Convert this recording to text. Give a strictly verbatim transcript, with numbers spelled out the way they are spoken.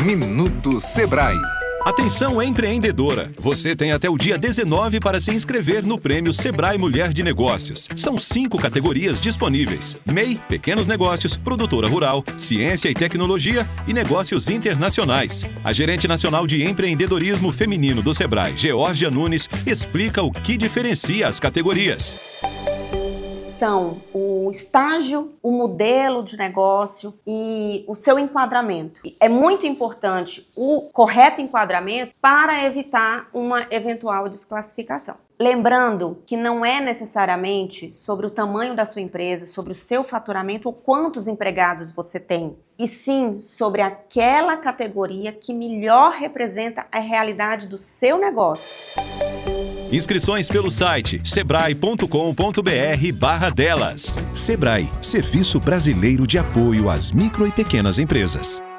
Minuto Sebrae. Atenção empreendedora! Você tem até o dia dezenove para se inscrever no Prêmio Sebrae Mulher de Negócios. São cinco categorias disponíveis: M E I, Pequenos Negócios, Produtora Rural, Ciência e Tecnologia e Negócios Internacionais. A gerente nacional de empreendedorismo feminino do Sebrae, Georgia Nunes, explica o que diferencia as categorias. São o estágio, o modelo de negócio e o seu enquadramento. É muito importante o correto enquadramento para evitar uma eventual desclassificação. Lembrando que não é necessariamente sobre o tamanho da sua empresa, sobre o seu faturamento ou quantos empregados você tem, e sim sobre aquela categoria que melhor representa a realidade do seu negócio. Inscrições pelo site sebrae ponto com ponto br barra delas. Sebrae, Serviço Brasileiro de Apoio às Micro e Pequenas Empresas.